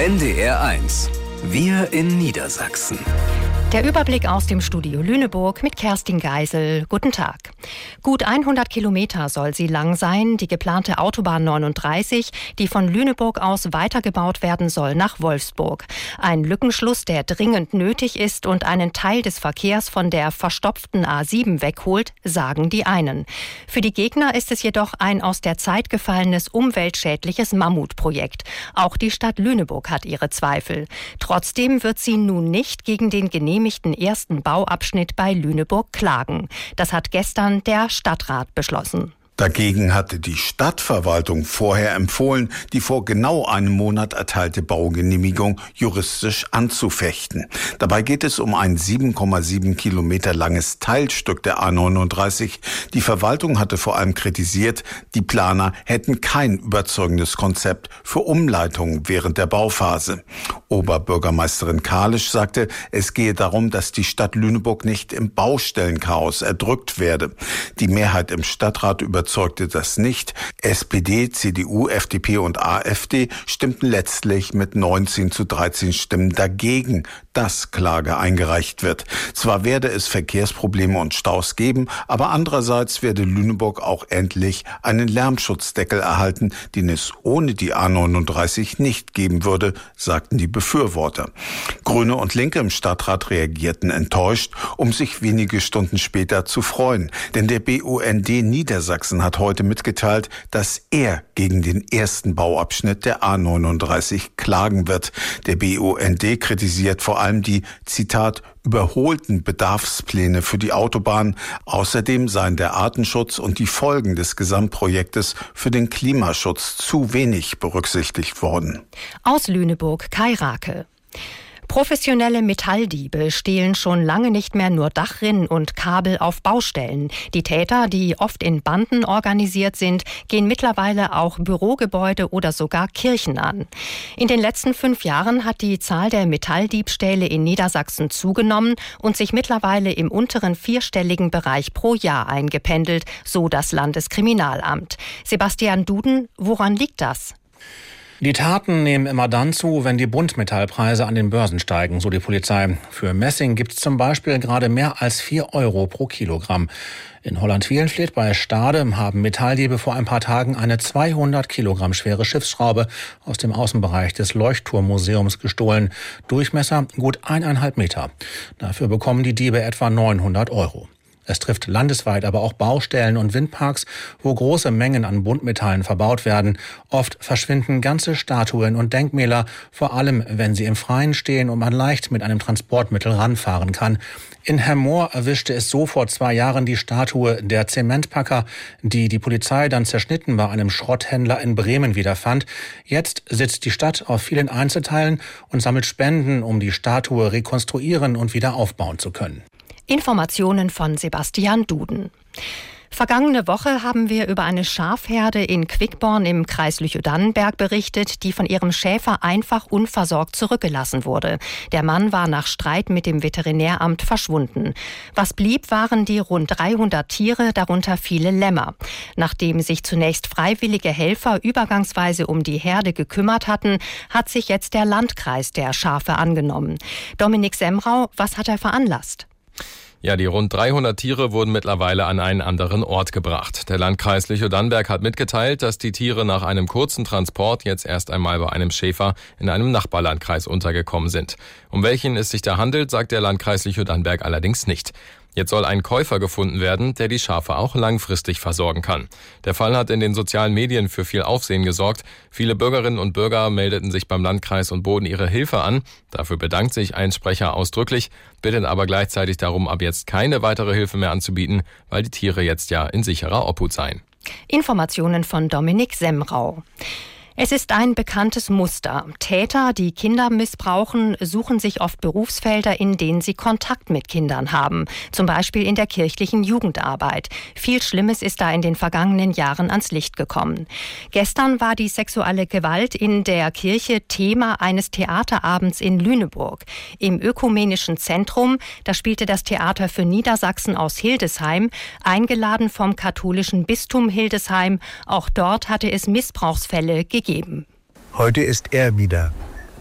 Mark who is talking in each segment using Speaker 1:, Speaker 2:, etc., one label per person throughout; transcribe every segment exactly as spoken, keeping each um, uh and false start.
Speaker 1: N D R eins. Wir in Niedersachsen.
Speaker 2: Der Überblick aus dem Studio Lüneburg mit Kerstin Geisel. Guten Tag. Gut hundert Kilometer soll sie lang sein, die geplante Autobahn neununddreißig, die von Lüneburg aus weitergebaut werden soll nach Wolfsburg. Ein Lückenschluss, der dringend nötig ist und einen Teil des Verkehrs von der verstopften A sieben wegholt, sagen die einen. Für die Gegner ist es jedoch ein aus der Zeit gefallenes umweltschädliches Mammutprojekt. Auch die Stadt Lüneburg hat ihre Zweifel. Trotzdem wird sie nun nicht gegen den genehmigten ersten Bauabschnitt bei Lüneburg klagen. Das hat gestern der Stadtrat beschlossen.
Speaker 3: Dagegen hatte die Stadtverwaltung vorher empfohlen, die vor genau einem Monat erteilte Baugenehmigung juristisch anzufechten. Dabei geht es um ein sieben Komma sieben Kilometer langes Teilstück der A neununddreißig. Die Verwaltung hatte vor allem kritisiert, die Planer hätten kein überzeugendes Konzept für Umleitungen während der Bauphase. Oberbürgermeisterin Kalisch sagte, es gehe darum, dass die Stadt Lüneburg nicht im Baustellenchaos erdrückt werde. Die Mehrheit im Stadtrat überzeugte das nicht. S P D, C D U, F D P und AfD stimmten letztlich mit neunzehn zu dreizehn Stimmen dagegen, dass Klage eingereicht wird. Zwar werde es Verkehrsprobleme und Staus geben, aber andererseits werde Lüneburg auch endlich einen Lärmschutzdeckel erhalten, den es ohne die A neununddreißig nicht geben würde, sagten die Befürworter. Grüne und Linke im Stadtrat reagierten enttäuscht, um sich wenige Stunden später zu freuen. Denn der B U N D Niedersachsen hat heute mitgeteilt, dass er gegen den ersten Bauabschnitt der A neununddreißig klagen wird. Der B U N D kritisiert vor allem die, Zitat, überholten Bedarfspläne für die Autobahn. Außerdem seien der Artenschutz und die Folgen des Gesamtprojektes für den Klimaschutz zu wenig berücksichtigt worden.
Speaker 2: Aus Lüneburg, Kai Rake. Professionelle Metalldiebe stehlen schon lange nicht mehr nur Dachrinnen und Kabel auf Baustellen. Die Täter, die oft in Banden organisiert sind, gehen mittlerweile auch Bürogebäude oder sogar Kirchen an. In den letzten fünf Jahren hat die Zahl der Metalldiebstähle in Niedersachsen zugenommen und sich mittlerweile im unteren vierstelligen Bereich pro Jahr eingependelt, so das Landeskriminalamt. Sebastian Duden, woran liegt das?
Speaker 4: Die Taten nehmen immer dann zu, wenn die Buntmetallpreise an den Börsen steigen, so die Polizei. Für Messing gibt es zum Beispiel gerade mehr als vier Euro pro Kilogramm. In Holland-Wielenfleth bei Stade haben Metalldiebe vor ein paar Tagen eine zweihundert Kilogramm schwere Schiffsschraube aus dem Außenbereich des Leuchtturmmuseums gestohlen. Durchmesser gut eineinhalb Meter. Dafür bekommen die Diebe etwa neunhundert Euro. Es trifft landesweit aber auch Baustellen und Windparks, wo große Mengen an Buntmetallen verbaut werden. Oft verschwinden ganze Statuen und Denkmäler, vor allem wenn sie im Freien stehen und man leicht mit einem Transportmittel ranfahren kann. In Hermoor erwischte es so vor zwei Jahren die Statue der Zementpacker, die die Polizei dann zerschnitten bei einem Schrotthändler in Bremen wiederfand. Jetzt sitzt die Stadt auf vielen Einzelteilen und sammelt Spenden, um die Statue rekonstruieren und wieder aufbauen zu können.
Speaker 2: Informationen von Sebastian Duden. Vergangene Woche haben wir über eine Schafherde in Quickborn im Kreis Lüchow-Dannenberg berichtet, die von ihrem Schäfer einfach unversorgt zurückgelassen wurde. Der Mann war nach Streit mit dem Veterinäramt verschwunden. Was blieb, waren die rund dreihundert Tiere, darunter viele Lämmer. Nachdem sich zunächst freiwillige Helfer übergangsweise um die Herde gekümmert hatten, hat sich jetzt der Landkreis der Schafe angenommen. Dominik Semrau, was hat er veranlasst?
Speaker 5: Ja, die rund dreihundert Tiere wurden mittlerweile an einen anderen Ort gebracht. Der Landkreis Lüchow-Dannenberg hat mitgeteilt, dass die Tiere nach einem kurzen Transport jetzt erst einmal bei einem Schäfer in einem Nachbarlandkreis untergekommen sind. Um welchen es sich da handelt, sagt der Landkreis Lüchow-Dannenberg allerdings nicht. Jetzt soll ein Käufer gefunden werden, der die Schafe auch langfristig versorgen kann. Der Fall hat in den sozialen Medien für viel Aufsehen gesorgt. Viele Bürgerinnen und Bürger meldeten sich beim Landkreis und boten ihre Hilfe an. Dafür bedankt sich ein Sprecher ausdrücklich, bittet aber gleichzeitig darum, ab jetzt keine weitere Hilfe mehr anzubieten, weil die Tiere jetzt ja in sicherer Obhut seien.
Speaker 2: Informationen von Dominik Semrau. Es ist ein bekanntes Muster. Täter, die Kinder missbrauchen, suchen sich oft Berufsfelder, in denen sie Kontakt mit Kindern haben. Zum Beispiel in der kirchlichen Jugendarbeit. Viel Schlimmes ist da in den vergangenen Jahren ans Licht gekommen. Gestern war die sexuelle Gewalt in der Kirche Thema eines Theaterabends in Lüneburg. Im Ökumenischen Zentrum, da spielte das Theater für Niedersachsen aus Hildesheim, eingeladen vom katholischen Bistum Hildesheim. Auch dort hatte es Missbrauchsfälle gegeben.
Speaker 6: Heute ist er wieder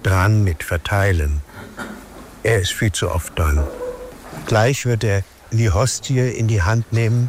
Speaker 6: dran mit Verteilen. Er ist viel zu oft dran. Gleich wird er die Hostie in die Hand nehmen.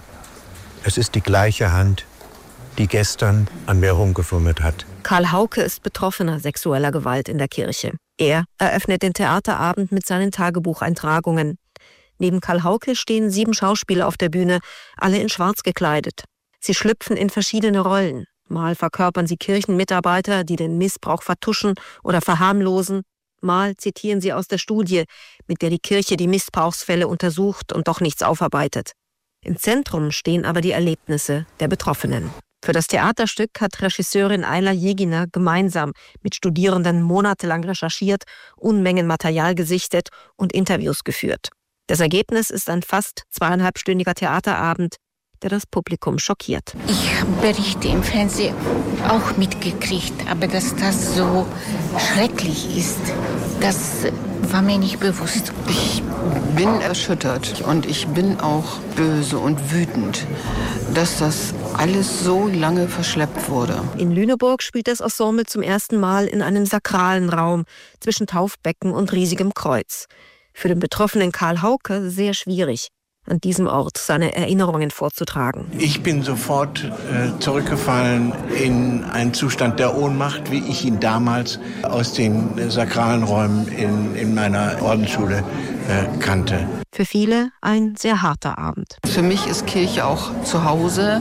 Speaker 6: Es ist die gleiche Hand, die gestern an mir rumgefummelt hat.
Speaker 7: Karl Hauke ist Betroffener sexueller Gewalt in der Kirche. Er eröffnet den Theaterabend mit seinen Tagebucheintragungen. Neben Karl Hauke stehen sieben Schauspieler auf der Bühne, alle in schwarz gekleidet. Sie schlüpfen in verschiedene Rollen. Mal verkörpern sie Kirchenmitarbeiter, die den Missbrauch vertuschen oder verharmlosen. Mal zitieren sie aus der Studie, mit der die Kirche die Missbrauchsfälle untersucht und doch nichts aufarbeitet. Im Zentrum stehen aber die Erlebnisse der Betroffenen. Für das Theaterstück hat Regisseurin Ayla Jeginer gemeinsam mit Studierenden monatelang recherchiert, Unmengen Material gesichtet und Interviews geführt. Das Ergebnis ist ein fast zweieinhalbstündiger Theaterabend, der das Publikum schockiert.
Speaker 8: Ich habe Berichte im Fernsehen auch mitgekriegt, aber dass das so schrecklich ist, das war mir nicht bewusst.
Speaker 9: Ich bin erschüttert und ich bin auch böse und wütend, dass das alles so lange verschleppt wurde.
Speaker 7: In Lüneburg spielt das Ensemble zum ersten Mal in einem sakralen Raum zwischen Taufbecken und riesigem Kreuz. Für den betroffenen Karl Hauke sehr schwierig, an diesem Ort seine Erinnerungen vorzutragen.
Speaker 6: Ich bin sofort äh, zurückgefallen in einen Zustand der Ohnmacht, wie ich ihn damals aus den äh, sakralen Räumen in, in meiner Ordensschule äh, kannte.
Speaker 7: Für viele ein sehr harter Abend.
Speaker 9: Für mich ist Kirche auch zu Hause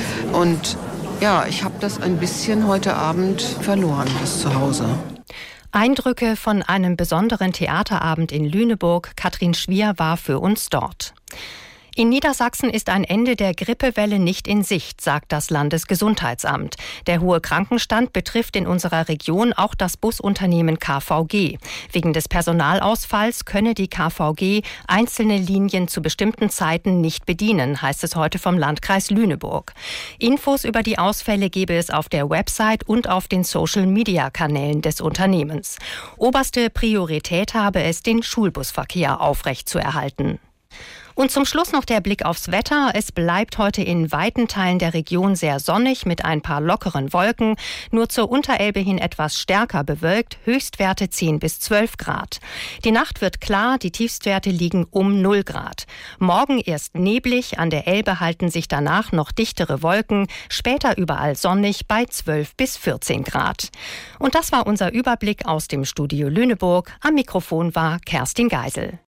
Speaker 9: und ja, ich habe das ein bisschen heute Abend verloren, das Zuhause.
Speaker 2: Eindrücke von einem besonderen Theaterabend in Lüneburg. Katrin Schwier war für uns dort. In Niedersachsen ist ein Ende der Grippewelle nicht in Sicht, sagt das Landesgesundheitsamt. Der hohe Krankenstand betrifft in unserer Region auch das Busunternehmen K V G. Wegen des Personalausfalls könne die K V G einzelne Linien zu bestimmten Zeiten nicht bedienen, heißt es heute vom Landkreis Lüneburg. Infos über die Ausfälle gebe es auf der Website und auf den Social-Media-Kanälen des Unternehmens. Oberste Priorität habe es, den Schulbusverkehr aufrechtzuerhalten. Und zum Schluss noch der Blick aufs Wetter. Es bleibt heute in weiten Teilen der Region sehr sonnig mit ein paar lockeren Wolken. Nur zur Unterelbe hin etwas stärker bewölkt. Höchstwerte zehn bis zwölf Grad. Die Nacht wird klar, die Tiefstwerte liegen um null Grad. Morgen erst neblig, an der Elbe halten sich danach noch dichtere Wolken. Später überall sonnig bei zwölf bis vierzehn Grad. Und das war unser Überblick aus dem Studio Lüneburg. Am Mikrofon war Kerstin Geisel.